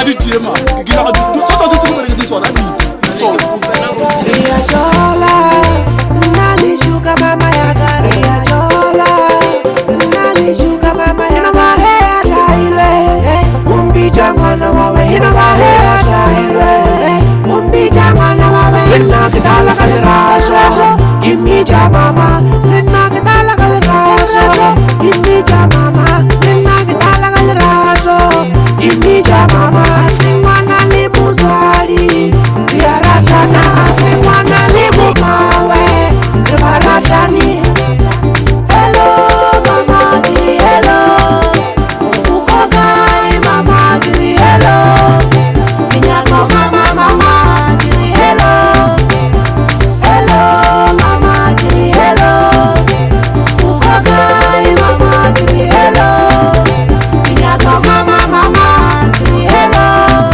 di tema ke la di tsotso tse di di tsona di Ria chola nali shuka mama ya Ria chola nali shuka mama ya mahea chaile umbija mwana wawe ina mahea chaile umbija mwana wawe ina kitala kaliraso imija mama ina kitala kaliraso imija mama ina kitala kaliraso imija mama asingwana libuzali Rashana asingwana libumawe Rashani Hello mama giri hello Ukogai mama giri hello Kinyako mama giri hello Hello mama giri hello Ukogai mama giri hello Kinyako mama giri hello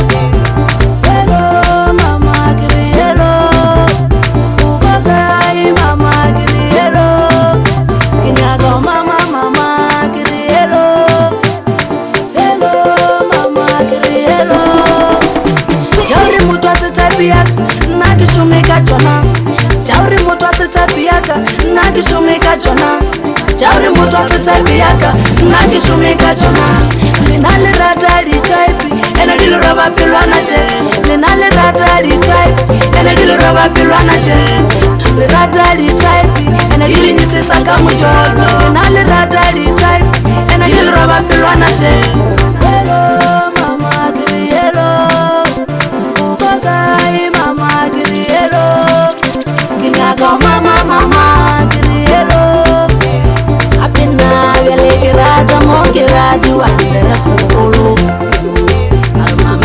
Nakishumika jona Chauri mutu asitabiaka Nakishumika jona Chauri mutu asitabiaka Nakishumika jona Linale radari type Ene dilu raba pilwana je Linale radari type Ene dilu raba pilwana je Radari type Ene dili nisisa kamujolo Linale radari type Ene dilu raba pilwana je Hello mama giri hello Mama giri hello Apina vele girata mo girati wandera sukulu Mama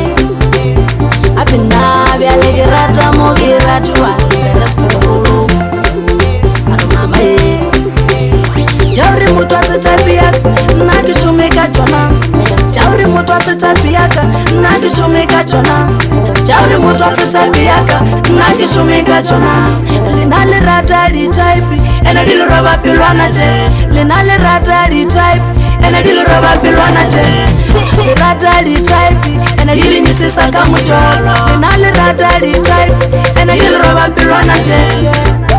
Apina vele girata mo girati wandera sukulu Mama Jauri mutu asitabiaka Nakishumika jona Jauri mutu asitabiaka Nakishumika jona Jauri mutu asitabiaka Nakishumika jona Linale radari type Ene dilu raba pilwana je Linale radari type Ene dilu raba pilwana je Radari type Ene dili nisisa kamujolo Linale radari type Ene dilu raba pilwana je